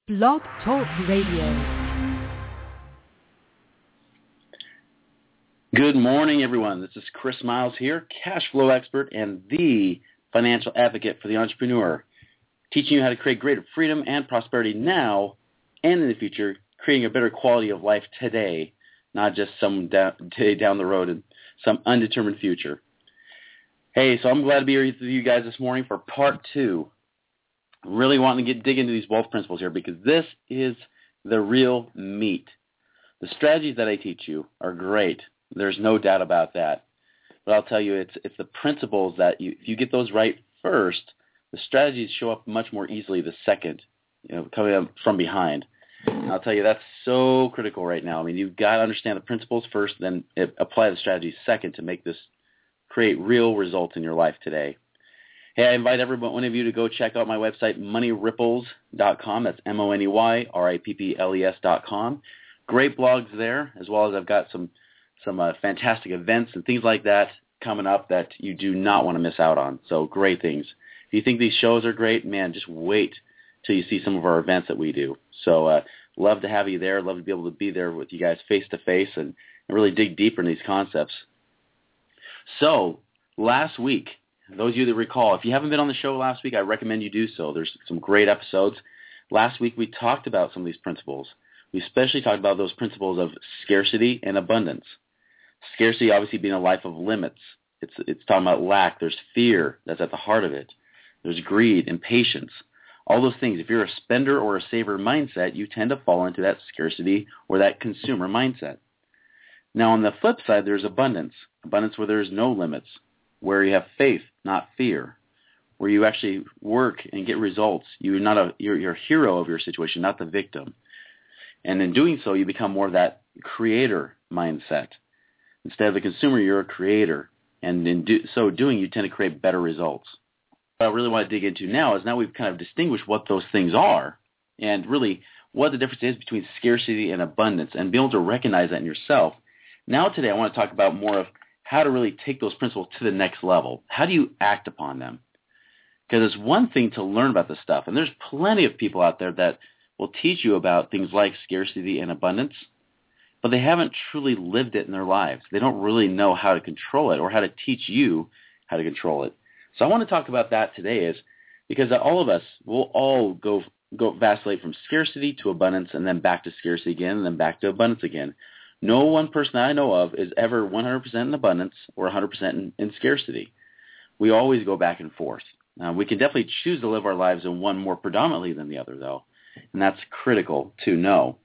Blog Talk Radio. Good morning, everyone. This is Chris Miles here, cash flow expert and the financial advocate for the entrepreneur, teaching you how to create greater freedom and prosperity now and in the future, creating a better quality of life today, not just some day down the road in some undetermined future. Hey, so I'm glad to be here with you guys this morning for part 2. Really wanting to dig into these wealth principles here because this is the real meat. The strategies that I teach you are great. There's no doubt about that. But I'll tell you, it's the principles that if you get those right first, the strategies show up much more easily the second, coming up from behind. And I'll tell you, that's so critical right now. I mean, you've got to understand the principles first, then apply the strategies second to make this create real results in your life today. Hey, I invite one of you to go check out my website, moneyripples.com. That's MONEYRIPPLES.com. Great blogs there, as well as I've got some fantastic events and things like that coming up that you do not want to miss out on. So great things. If you think these shows are great, man, just wait till you see some of our events that we do. So love to have you there. Love to be able to be there with you guys face-to-face and really dig deeper in these concepts. So last week, those of you that recall, if you haven't been on the show last week, I recommend you do so. There's some great episodes. Last week we talked about some of these principles. We especially talked about those principles of scarcity and abundance. Scarcity obviously being a life of limits. It's talking about lack. There's fear that's at the heart of it. There's greed, impatience. All those things. If you're a spender or a saver mindset, you tend to fall into that scarcity or that consumer mindset. Now on the flip side, there's abundance. Abundance where there's no limits, where you have faith, not fear, where you actually work and get results. You're a hero of your situation, not the victim. And in doing so, you become more of that creator mindset. Instead of the consumer, you're a creator. And in so doing, you tend to create better results. What I really want to dig into now is we've kind of distinguished what those things are and really what the difference is between scarcity and abundance and be able to recognize that in yourself. Now today, I want to talk about more of how to really take those principles to the next level. How do you act upon them? Because it's one thing to learn about this stuff, and there's plenty of people out there that will teach you about things like scarcity and abundance, but they haven't truly lived it in their lives. They don't really know how to control it or how to teach you how to control it. So I want to talk about that today because all of us will all go vacillate from scarcity to abundance and then back to scarcity again and then back to abundance again. No one person I know of is ever 100% in abundance or 100% in scarcity. We always go back and forth. We can definitely choose to live our lives in one more predominantly than the other, though, and that's critical to know.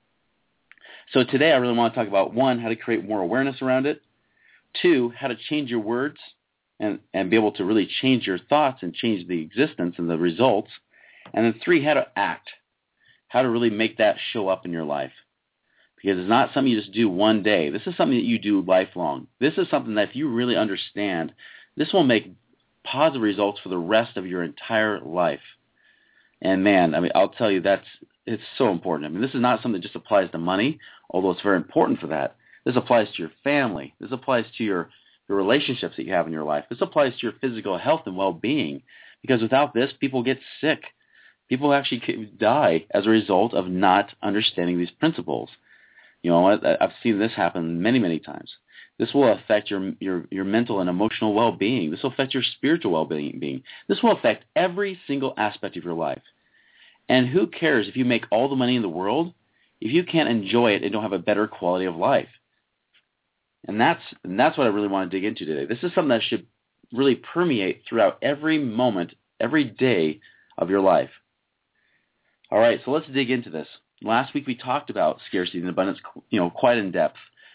So today I really want to talk about, 1, how to create more awareness around it, 2, how to change your words and be able to really change your thoughts and change the existence and the results, and then 3, how to act, how to really make that show up in your life. Because it's not something you just do one day. This is something that you do lifelong. This is something that if you really understand, this will make positive results for the rest of your entire life. And man, I'll tell you, it's so important. This is not something that just applies to money, although it's very important for that. This applies to your family. This applies to your relationships that you have in your life. This applies to your physical health and well-being. Because without this, people get sick. People actually die as a result of not understanding these principles. I've seen this happen many, many times. This will affect your mental and emotional well-being. This will affect your spiritual well-being. This will affect every single aspect of your life. And who cares if you make all the money in the world if you can't enjoy it and don't have a better quality of life? And that's what I really want to dig into today. This is something that should really permeate throughout every moment, every day of your life. All right, so let's dig into this. Last week we talked about scarcity and abundance, quite in depth.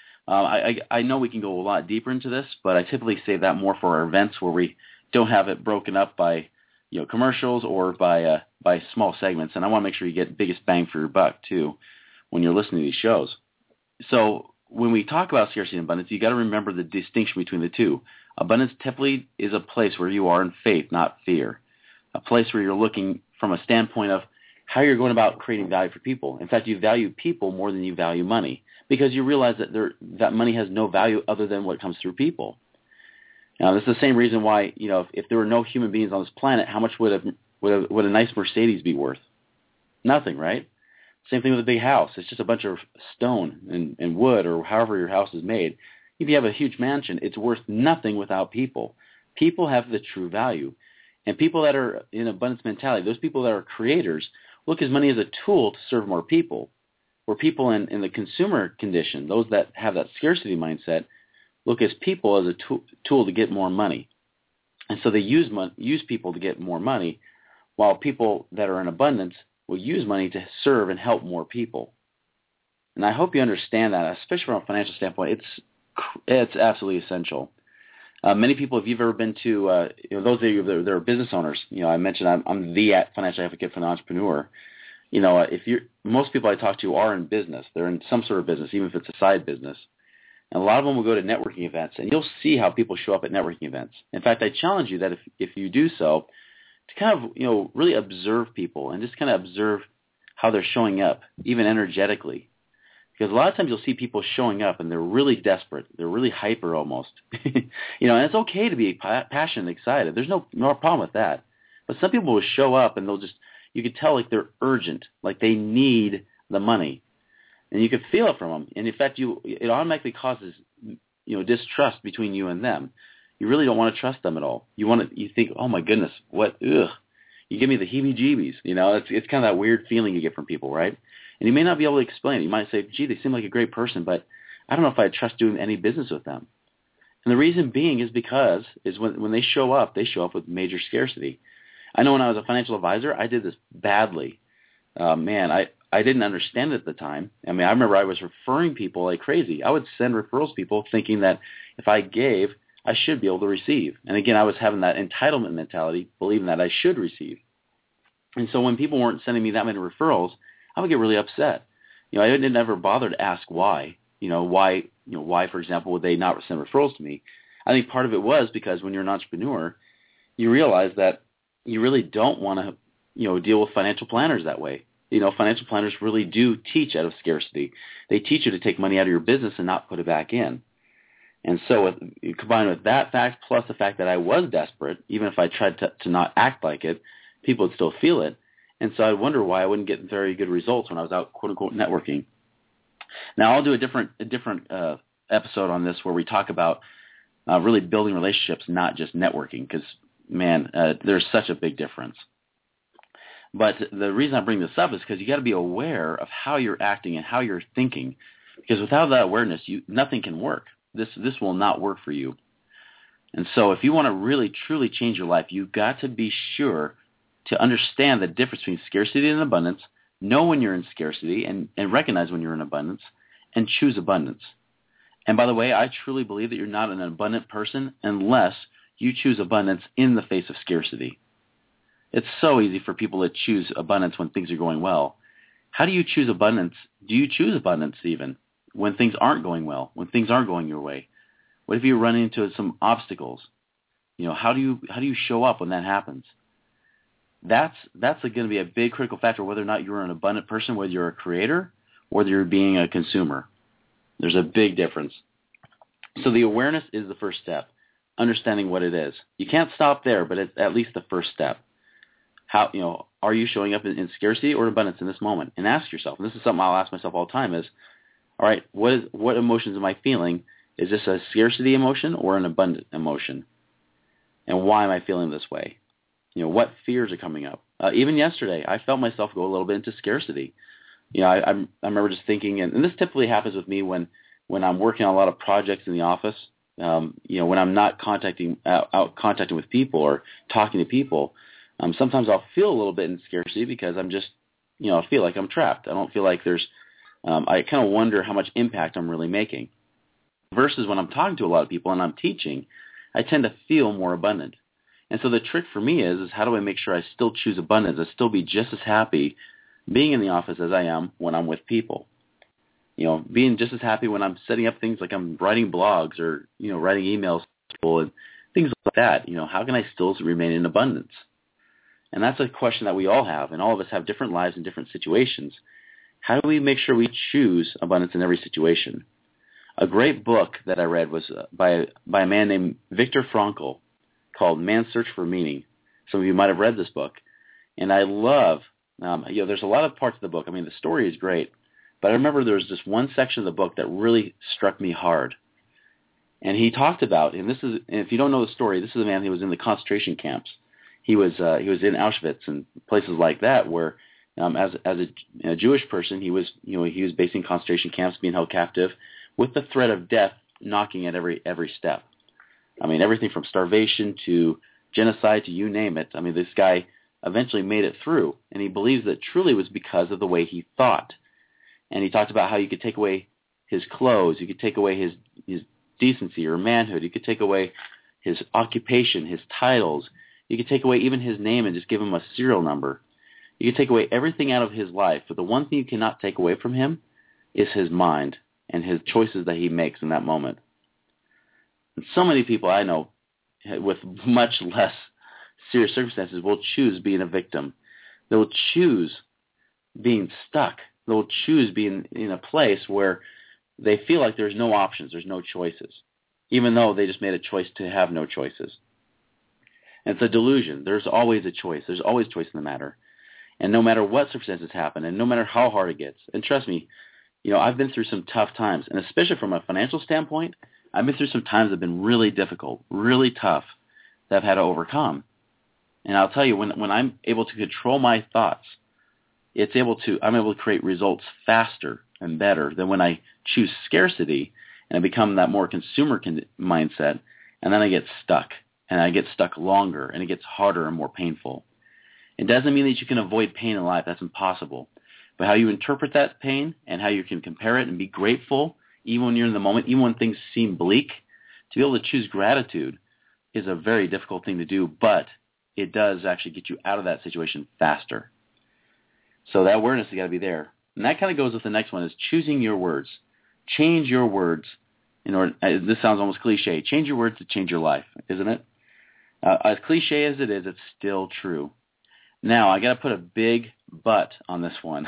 I know we can go a lot deeper into this, but I typically save that more for our events where we don't have it broken up by commercials or by small segments. And I want to make sure you get biggest bang for your buck too when you're listening to these shows. So when we talk about scarcity and abundance, you got to remember the distinction between the two. Abundance typically is a place where you are in faith, not fear. A place where you're looking from a standpoint of how you're going about creating value for people. In fact, you value people more than you value money because you realize that money has no value other than what comes through people. Now, this is the same reason why, if there were no human beings on this planet, how much would a nice Mercedes be worth? Nothing, right? Same thing with a big house. It's just a bunch of stone and wood or however your house is made. If you have a huge mansion, it's worth nothing without people. People have the true value. And people that are in abundance mentality, those people that are creators, look at money as a tool to serve more people. Where people in the consumer condition, those that have that scarcity mindset, look as people as a tool to get more money. And so they use people to get more money, while people that are in abundance will use money to serve and help more people. And I hope you understand that, especially from a financial standpoint. It's absolutely essential. Many people, if you've ever been to, those of you that are business owners, I mentioned I'm the financial advocate for the entrepreneur. Most people I talk to are in business. They're in some sort of business, even if it's a side business. And a lot of them will go to networking events, and you'll see how people show up at networking events. In fact, I challenge you that if you do so, to kind of, really observe people and just kind of observe how they're showing up, even energetically. Because a lot of times you'll see people showing up and they're really desperate. They're really hyper almost. And it's okay to be passionate and excited. There's no problem with that. But some people will show up and you could tell like they're urgent, like they need the money. And you can feel it from them. And in fact, it automatically causes, distrust between you and them. You really don't want to trust them at all. You think, oh my goodness, what, ugh. You give me the heebie-jeebies. It's kind of that weird feeling you get from people, right? And you may not be able to explain it. You might say, gee, they seem like a great person, but I don't know if I'd trust doing any business with them. And the reason being is because when they show up with major scarcity. I know when I was a financial advisor, I did this badly. I didn't understand it at the time. I remember I was referring people like crazy. I would send referrals to people thinking that if I gave, I should be able to receive. And again, I was having that entitlement mentality, believing that I should receive. And so when people weren't sending me that many referrals, I would get really upset. I didn't ever bother to ask why. Why, for example, would they not send referrals to me? I think part of it was because when you're an entrepreneur, you realize that you really don't want to, deal with financial planners that way. Financial planners really do teach out of scarcity. They teach you to take money out of your business and not put it back in. And so combined with that fact plus the fact that I was desperate, even if I tried to not act like it, people would still feel it. And so I wonder why I wouldn't get very good results when I was out, quote-unquote, networking. Now, I'll do a different episode on this where we talk about really building relationships, not just networking, because, there's such a big difference. But the reason I bring this up is because you got to be aware of how you're acting and how you're thinking, because without that awareness, nothing can work. This will not work for you. And so if you want to really, truly change your life, you've got to be sure to understand the difference between scarcity and abundance, know when you're in scarcity and recognize when you're in abundance, and choose abundance. And by the way, I truly believe that you're not an abundant person unless you choose abundance in the face of scarcity. It's so easy for people to choose abundance when things are going well. How do you choose abundance? Do you choose abundance even when things aren't going well, when things aren't going your way? What if you run into some obstacles? How do you show up when that happens? That's going to be a big critical factor whether or not you're an abundant person, whether you're a creator, whether you're being a consumer. There's a big difference. So the awareness is the first step, understanding what it is. You can't stop there, but it's at least the first step. How, are you showing up in scarcity or abundance in this moment? And ask yourself, and this is something I'll ask myself all the time is, all right, what emotions am I feeling? Is this a scarcity emotion or an abundant emotion? And why am I feeling this way? What fears are coming up? Even yesterday, I felt myself go a little bit into scarcity. I remember just thinking, and this typically happens with me when I'm working on a lot of projects in the office. When I'm not contacting with people or talking to people, sometimes I'll feel a little bit in scarcity because I'm just, I feel like I'm trapped. I don't feel like I kind of wonder how much impact I'm really making. Versus when I'm talking to a lot of people and I'm teaching, I tend to feel more abundant. And so the trick for me is how do I make sure I still choose abundance? I still be just as happy being in the office as I am when I'm with people. Being just as happy when I'm setting up things like I'm writing blogs or, writing emails to people and things like that. How can I still remain in abundance? And that's a question that we all have, and all of us have different lives and different situations. How do we make sure we choose abundance in every situation? A great book that I read was by a man named Viktor Frankl called Man's Search for Meaning. Some of you might have read this book. And I love There's a lot of parts of the book. I mean, the story is great, but I remember there was just one section of the book that really struck me hard. And he talked about, and if you don't know the story, this is a man who was in the concentration camps. He was in Auschwitz and places like that, where as a Jewish person, he was based in concentration camps, being held captive, with the threat of death knocking at every step. I mean, everything from starvation to genocide to you name it. I mean, this guy eventually made it through, and he believes that truly was because of the way he thought. And he talked about how you could take away his clothes, you could take away his decency or manhood, you could take away his occupation, his titles, you could take away even his name and just give him a serial number. You could take away everything out of his life, but the one thing you cannot take away from him is his mind and his choices that he makes in that moment. And so many people I know with much less serious circumstances will choose being a victim. They will choose being stuck. They will choose being in a place where they feel like there's no options, there's no choices, even though they just made a choice to have no choices. And it's a delusion. There's always a choice. There's always choice in the matter. And no matter what circumstances happen, and no matter how hard it gets, and trust me, I've been through some tough times, and especially from a financial standpoint, I've been through some times that have been really difficult, really tough, that I've had to overcome. And I'll tell you, when I'm able to control my thoughts, I'm able to create results faster and better than when I choose scarcity and I become that more consumer mindset, and then I get stuck, and I get stuck longer, and it gets harder and more painful. It doesn't mean that you can avoid pain in life. That's impossible. But how you interpret that pain and how you can compare it and be grateful, even when you're in the moment, even when things seem bleak, to be able to choose gratitude is a very difficult thing to do, but it does actually get you out of that situation faster. So that awareness has got to be there. And that kind of goes with the next one, is choosing your words. Change your words. This sounds almost cliche. Change your words to change your life, isn't it? As cliche as it is, it's still true. Now, I got to put a big but on this one.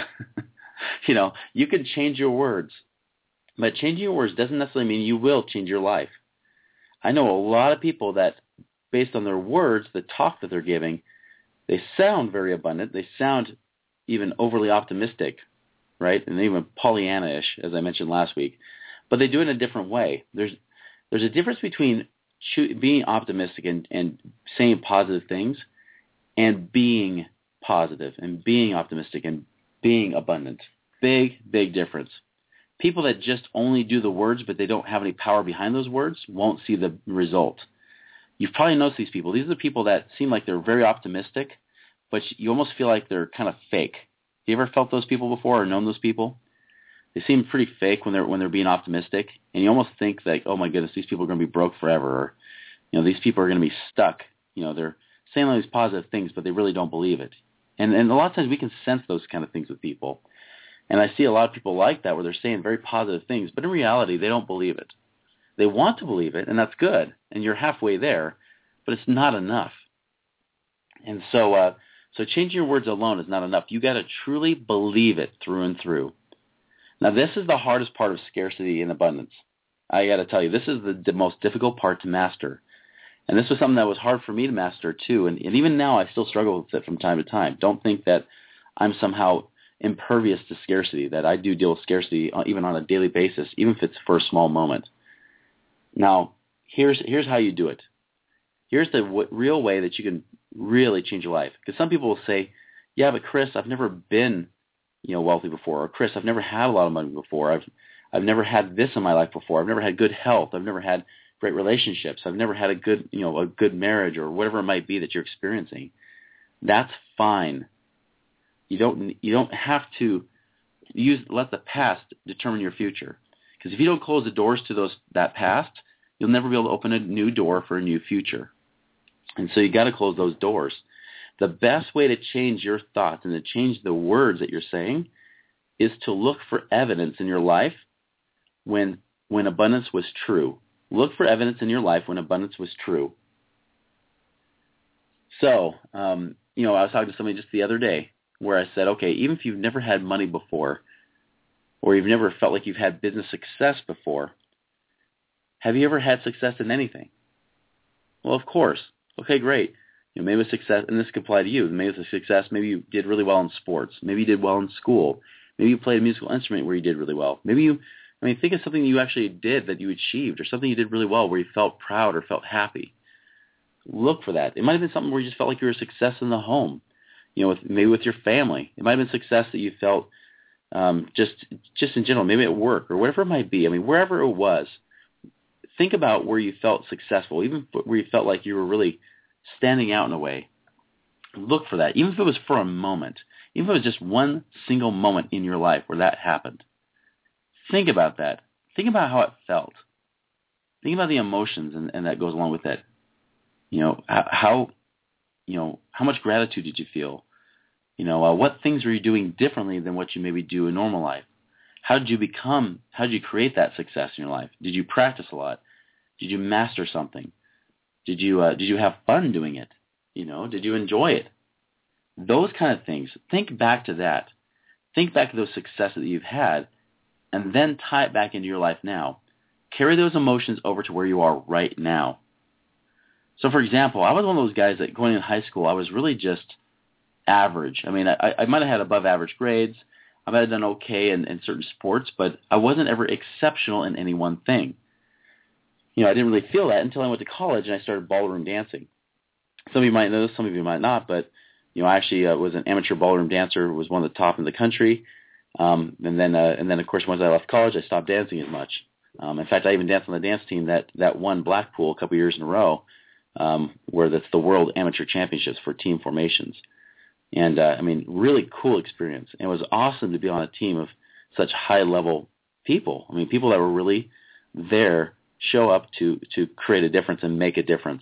You can change your words, but changing your words doesn't necessarily mean you will change your life. I know a lot of people that, based on their words, the talk that they're giving, they sound very abundant. They sound even overly optimistic, right? And even Pollyanna-ish, as I mentioned last week. But they do it in a different way. There's a difference between being optimistic and saying positive things and being positive and being optimistic and being abundant. Big, big difference. People that just only do the words but they don't have any power behind those words won't see the result. You've probably noticed these people. These are the people that seem like they're very optimistic, but you almost feel like they're kind of fake. You ever felt those people before or known those people? They seem pretty fake when they're being optimistic, and you almost think like, oh my goodness, these people are going to be broke forever, or these people are going to be stuck. They're saying all these positive things, but they really don't believe it. And a lot of times we can sense those kind of things with people. And I see a lot of people like that where they're saying very positive things, but in reality they don't believe it. They want to believe it, and that's good, and you're halfway there, but it's not enough. And so changing your words alone is not enough. You got to truly believe it through and through. Now, this is the hardest part of scarcity and abundance. I got to tell you, this is the most difficult part to master. And this was something that was hard for me to master too. And even now, I still struggle with it from time to time. Don't think that I'm somehow impervious to scarcity, that I do deal with scarcity even on a daily basis, even if it's for a small moment. Now, here's how you do it. Here's the real way that you can really change your life. Because some people will say, yeah, but Chris, I've never been wealthy before. Or Chris, I've never had a lot of money before. I've never had this in my life before. I've never had good health. I've never had great relationships. I've never had a good marriage or whatever it might be that you're experiencing. That's fine. You don't have to let the past determine your future. Because if you don't close the doors to that past, you'll never be able to open a new door for a new future. And so you got to close those doors. The best way to change your thoughts and to change the words that you're saying is to look for evidence in your life when abundance was true. Look for evidence in your life when abundance was true. So, I was talking to somebody just the other day where I said, okay, even if you've never had money before or you've never felt like you've had business success before, have you ever had success in anything? Well, of course. Okay, great. Maybe it was success, and this could apply to you. Maybe it was a success. Maybe you did really well in sports. Maybe you did well in school. Maybe you played a musical instrument where you did really well. Maybe think of something that you actually did that you achieved, or something you did really well where you felt proud or felt happy. Look for that. It might have been something where you just felt like you were a success in the home, maybe with your family. It might have been success that you felt just in general, maybe at work or whatever it might be. Wherever it was, think about where you felt successful, even where you felt like you were really standing out in a way. Look for that, even if it was for a moment, even if it was just one single moment in your life where that happened. Think about that. Think about how it felt. Think about the emotions and that goes along with it. How much gratitude did you feel? What things were you doing differently than what you maybe do in normal life? How did you create that success in your life? Did you practice a lot? Did you master something? Did you have fun doing it? Did you enjoy it? Those kind of things. Think back to that. Think back to those successes that you've had, and then tie it back into your life now. Carry those emotions over to where you are right now. So, for example, I was one of those guys that going in high school, I was really just average. I might have had above average grades. I might have done okay in certain sports, but I wasn't ever exceptional in any one thing. I didn't really feel that until I went to college and I started ballroom dancing. Some of you might know this, some of you might not, but I actually was an amateur ballroom dancer, was one of the top in the country. And then of course, once I left college, I stopped dancing as much. In fact, I even danced on the dance team that won Blackpool a couple years in a row, where that's the World Amateur Championships for team formations. And really cool experience. And it was awesome to be on a team of such high-level people. People that were really there, show up to create a difference and make a difference.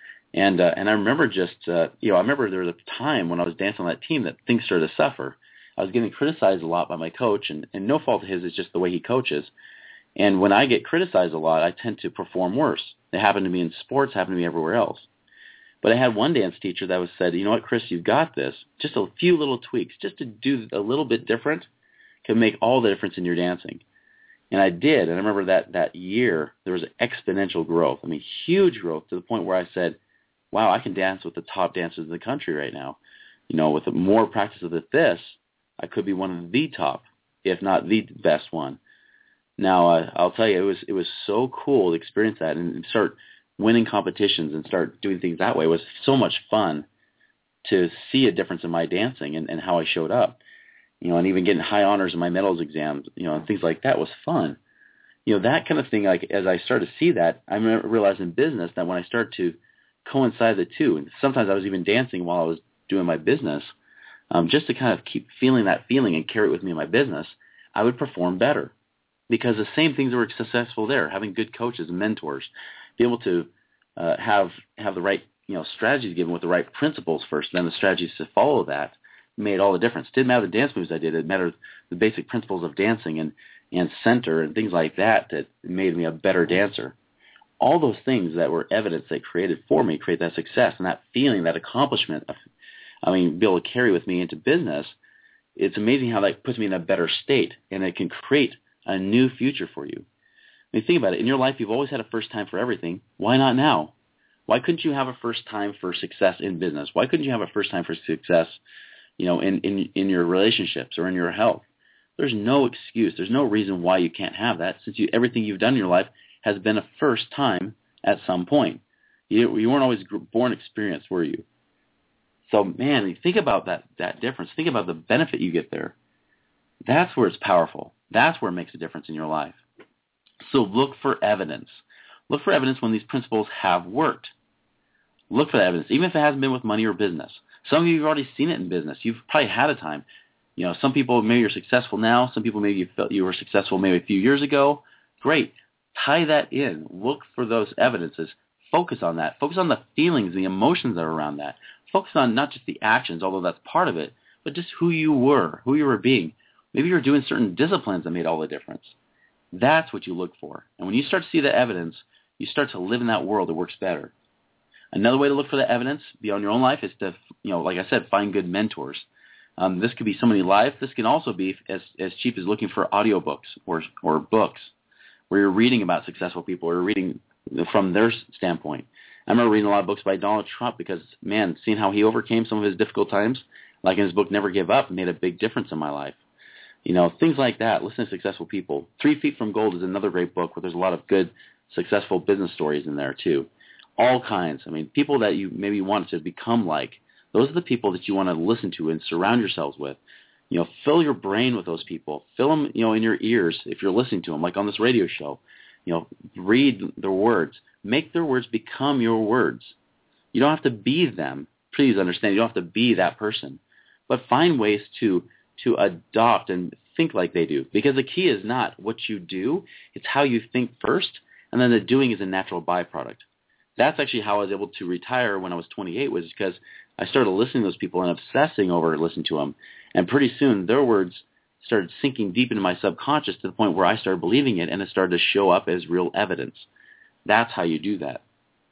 And I remember I remember there was a time when I was dancing on that team that things started to suffer. I was getting criticized a lot by my coach, and no fault of his, it's just the way he coaches. And when I get criticized a lot, I tend to perform worse. It happened to me in sports, happened to me everywhere else. But I had one dance teacher that said, you know what, Chris, you've got this. Just a few little tweaks, just to do a little bit different can make all the difference in your dancing. And I did. And I remember that year, there was exponential growth. Huge growth to the point where I said, wow, I can dance with the top dancers in the country right now. With more practice of this, I could be one of the top, if not the best one. Now, I'll tell you, it was so cool to experience that and start winning competitions and start doing things that way. It was so much fun to see a difference in my dancing and how I showed up. And even getting high honors in my medals exams, and things like that was fun. That kind of thing, like as I started to see that, I realized in business that when I started to coincide the two, and sometimes I was even dancing while I was doing my business, just to kind of keep feeling that feeling and carry it with me in my business, I would perform better. Because the same things that were successful there, having good coaches and mentors, be able to have the right strategies given with the right principles first, then the strategies to follow that made all the difference. It didn't matter the dance moves I did. It mattered the basic principles of dancing and center and things like that made me a better dancer. All those things that were evidence that create that success and that feeling, that accomplishment, be able to carry with me into business. It's amazing how that puts me in a better state, and it can create a new future for you. Think about it. In your life, you've always had a first time for everything. Why not now? Why couldn't you have a first time for success in business? Why couldn't you have a first time for success, in your relationships or in your health? There's no excuse. There's no reason why you can't have that, since everything you've done in your life has been a first time at some point. You weren't always born experienced, were you? So, man, think about that difference. Think about the benefit you get there. That's where it's powerful. That's where it makes a difference in your life. So look for evidence. Look for evidence when these principles have worked. Look for that evidence, even if it hasn't been with money or business. Some of you have already seen it in business. You've probably had a time. Some people, maybe you're successful now. Some people, maybe you felt you were successful maybe a few years ago. Great. Tie that in. Look for those evidences. Focus on that. Focus on the feelings, the emotions that are around that. Focus on not just the actions, although that's part of it, but just who you were being. Maybe you're doing certain disciplines that made all the difference. That's what you look for. And when you start to see the evidence, you start to live in that world that works better. Another way to look for the evidence beyond your own life is to, like I said, find good mentors. This could be somebody live. This can also be as cheap as looking for audiobooks or books where you're reading about successful people or reading from their standpoint. I remember reading a lot of books by Donald Trump because, man, seeing how he overcame some of his difficult times, like in his book Never Give Up, made a big difference in my life. Things like that. Listen to successful people. 3 Feet from Gold is another great book where there's a lot of good, successful business stories in there too. All kinds. People that you maybe want to become like. Those are the people that you want to listen to and surround yourselves with. Fill your brain with those people. Fill them, in your ears if you're listening to them, like on this radio show. Read their words. Make their words become your words. You don't have to be them. Please understand, you don't have to be that person. But find ways to adopt and think like they do. Because the key is not what you do, it's how you think first, and then the doing is a natural byproduct. That's actually how I was able to retire when I was 28, was because I started listening to those people and obsessing over listening to them. And pretty soon their words started sinking deep into my subconscious to the point where I started believing it, and it started to show up as real evidence. That's how you do that.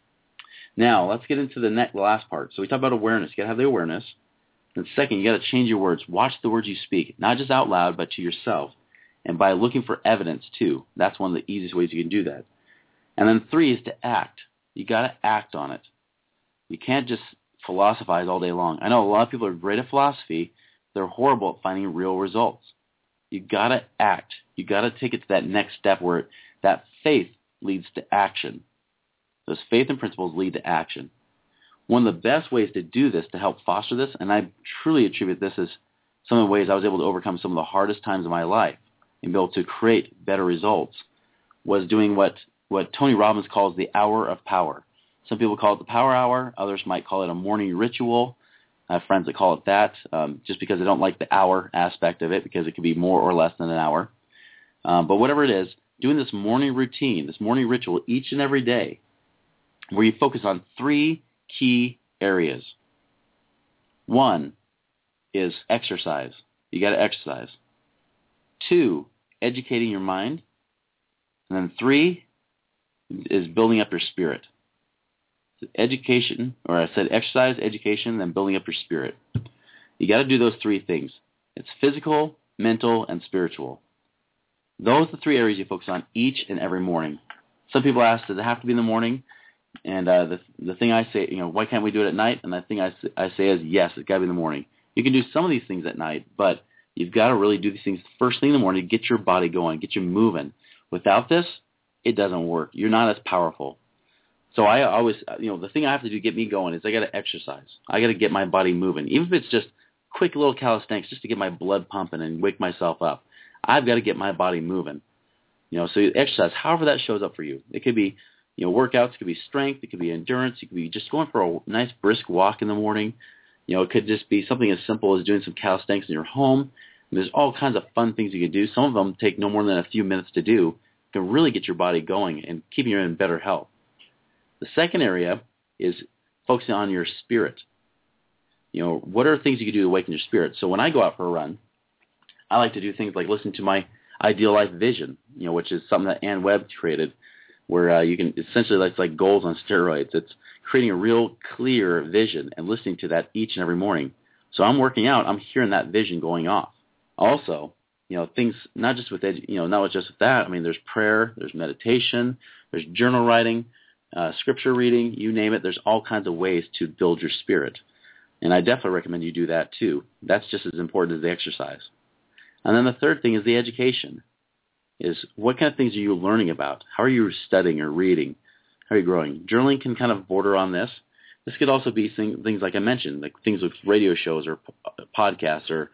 Now, let's get into the last part. So we talked about awareness. You got to have the awareness. And second, you got to change your words. Watch the words you speak, not just out loud, but to yourself. And by looking for evidence, too. That's one of the easiest ways you can do that. And then 3 is to act. You got to act on it. You can't just philosophize all day long. I know a lot of people are great at philosophy. They're horrible at finding real results. You got to act. You got to take it to that next step where that faith leads to action. Those faith and principles lead to action. One of the best ways to do this, to help foster this, and I truly attribute this as some of the ways I was able to overcome some of the hardest times of my life and be able to create better results, was doing what Tony Robbins calls the hour of power. Some people call it the power hour. Others might call it a morning ritual. I have friends that call it that just because they don't like the hour aspect of it, because it could be more or less than an hour. But whatever it is, doing this morning routine, this morning ritual each and every day, where you focus on 3 key areas. 1 is exercise. You got to exercise. 2, educating your mind. And then 3 is building up your spirit. Education, or I said exercise, education, then building up your spirit. You got to do those 3 things. It's physical, mental, and spiritual. Those are the 3 areas you focus on each and every morning. Some people ask, does it have to be in the morning? And the thing I say, why can't we do it at night? And the thing I say is, yes, it's got to be in the morning. You can do some of these things at night, but you've got to really do these things first thing in the morning to get your body going, get you moving. Without this, it doesn't work. You're not as powerful. So I always, the thing I have to do to get me going is I got to exercise. I got to get my body moving. Even if it's just quick little calisthenics just to get my blood pumping and wake myself up. I've got to get my body moving. So you exercise, however that shows up for you. It could be, workouts, it could be strength, it could be endurance, it could be just going for a nice brisk walk in the morning. It could just be something as simple as doing some calisthenics in your home. And there's all kinds of fun things you can do. Some of them take no more than a few minutes to do. It can really get your body going and keeping you in better health. The second area is focusing on your spirit. What are things you can do to awaken your spirit? So when I go out for a run, I like to do things like listen to my Ideal Life Vision, which is something that Ann Webb created, where you can essentially, it's like goals on steroids. It's creating a real clear vision and listening to that each and every morning. So I'm working out, I'm hearing that vision going off. Also, things not just with not just with that. There's prayer, there's meditation, there's journal writing, scripture reading, you name it. There's all kinds of ways to build your spirit, and I definitely recommend you do that too. That's just as important as the exercise. And then the third thing is the education. Is what kind of things are you learning about? How are you studying or reading? How are you growing? Journaling can kind of border on this. This could also be things like I mentioned, like things with radio shows or podcasts or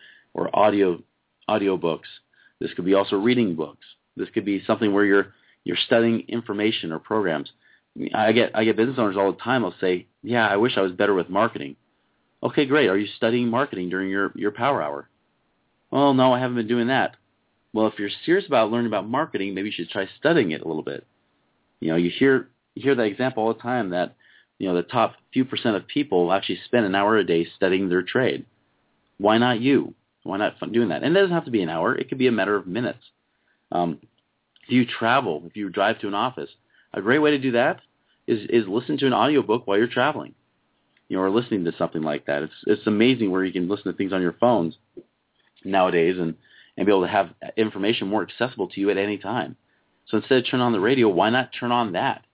audio books. This could be also reading books. This could be something where you're studying information or programs. I get business owners all the time. They'll say, "Yeah, I wish I was better with marketing." Okay, great. Are you studying marketing during your power hour? Well, no, I haven't been doing that. Well, if you're serious about learning about marketing, maybe you should try studying it a little bit. You hear that example all the time that, the top few percent of people actually spend an hour a day studying their trade. Why not you? Why not doing that? And it doesn't have to be an hour. It could be a matter of minutes. If you travel, if you drive to an office, a great way to do that is listen to an audiobook while you're traveling, or listening to something like that. It's amazing where you can listen to things on your phones nowadays and be able to have information more accessible to you at any time. So instead of turning on the radio, why not turn on that?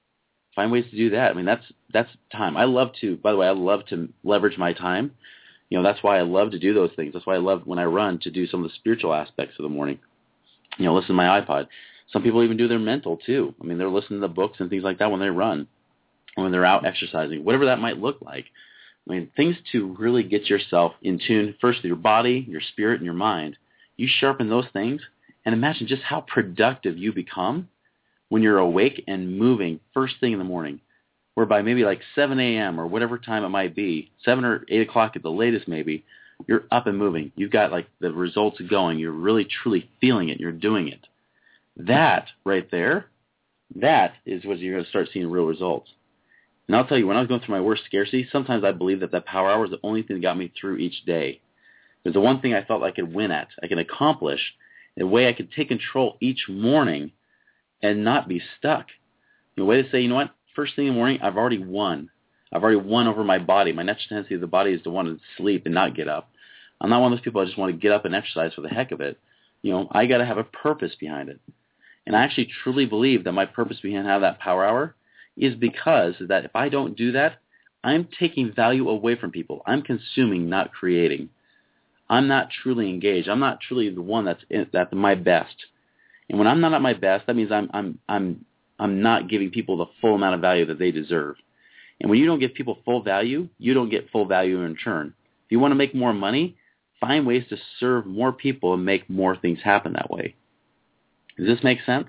Find ways to do that. I mean, that's time. I love to leverage my time. That's why I love to do those things. That's why I love when I run to do some of the spiritual aspects of the morning. Listen to my iPod. Some people even do their mental too. I mean, they're listening to books and things like that when they run, or when they're out exercising, whatever that might look like. I mean, things to really get yourself in tune, first with your body, your spirit, and your mind. You sharpen those things, and imagine just how productive you become when you're awake and moving first thing in the morning, whereby maybe like 7 a.m. or whatever time it might be, 7 or 8 o'clock at the latest maybe, you're up and moving. You've got like the results going. You're really, truly feeling it. You're doing it. That right there, that is what you're going to start seeing real results. And I'll tell you, when I was going through my worst scarcity, sometimes I believed that power hour was the only thing that got me through each day. It was the one thing I felt I could win at, I could accomplish, a way I could take control each morning and not be stuck. A way to say, you know what, first thing in the morning, I've already won. I've already won over my body. My natural tendency of the body is to want to sleep and not get up. I'm not one of those people that just want to get up and exercise for the heck of it. I got to have a purpose behind it. And I actually truly believe that my purpose behind having that power hour is because that if I don't do that, I'm taking value away from people. I'm consuming, not creating. I'm not truly engaged. I'm not truly the one that's at my best. And when I'm not at my best, that means I'm not giving people the full amount of value that they deserve. And when you don't give people full value, you don't get full value in return. If you want to make more money, find ways to serve more people and make more things happen that way. Does this make sense?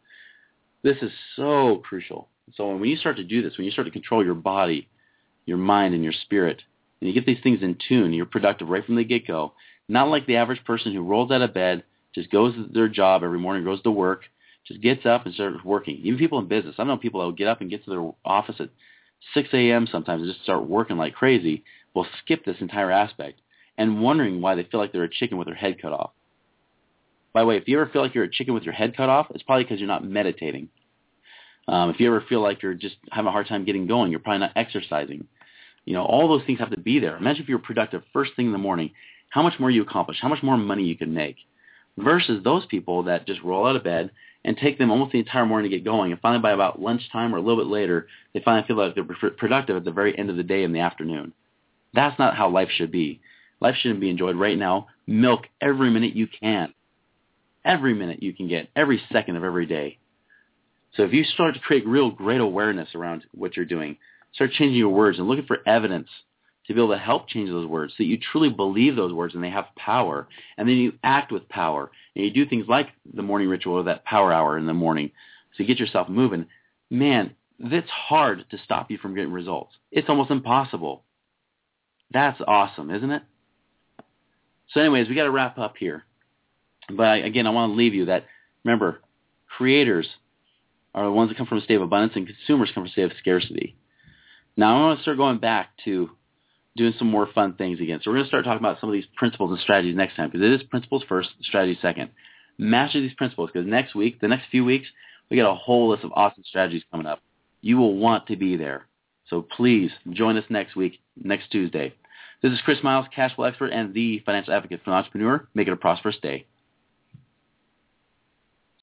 This is so crucial. So when you start to do this, when you start to control your body, your mind, and your spirit, and you get these things in tune, you're productive right from the get-go, not like the average person who rolls out of bed, just goes to their job every morning, goes to work, just gets up and starts working. Even people in business. I know people that will get up and get to their office at 6 a.m. sometimes and just start working like crazy, will skip this entire aspect and wondering why they feel like they're a chicken with their head cut off. By the way, if you ever feel like you're a chicken with your head cut off, it's probably because you're not meditating. If you ever feel like you're just having a hard time getting going, you're probably not exercising. All those things have to be there. Imagine if you were productive first thing in the morning, how much more you accomplish, how much more money you can make, versus those people that just roll out of bed and take them almost the entire morning to get going, and finally by about lunchtime or a little bit later, they finally feel like they're productive at the very end of the day in the afternoon. That's not how life should be. Life shouldn't be enjoyed right now. Milk every minute you can. Every minute you can get, every second of every day. So if you start to create real great awareness around what you're doing, start changing your words and looking for evidence to be able to help change those words so that you truly believe those words and they have power. And then you act with power. And you do things like the morning ritual or that power hour in the morning to get yourself moving. Man, it's hard to stop you from getting results. It's almost impossible. That's awesome, isn't it? So anyways, we got to wrap up here. But again, I want to leave you that, remember, creators are the ones that come from a state of abundance and consumers come from a state of scarcity. Now I want to start going back to doing some more fun things again. So we're going to start talking about some of these principles and strategies next time, because it is principles first, strategy second. Master these principles, because next week, the next few weeks, we got a whole list of awesome strategies coming up. You will want to be there. So please join us next week, next Tuesday. This is Chris Miles, cash flow expert and the financial advocate for an entrepreneur. Make it a prosperous day.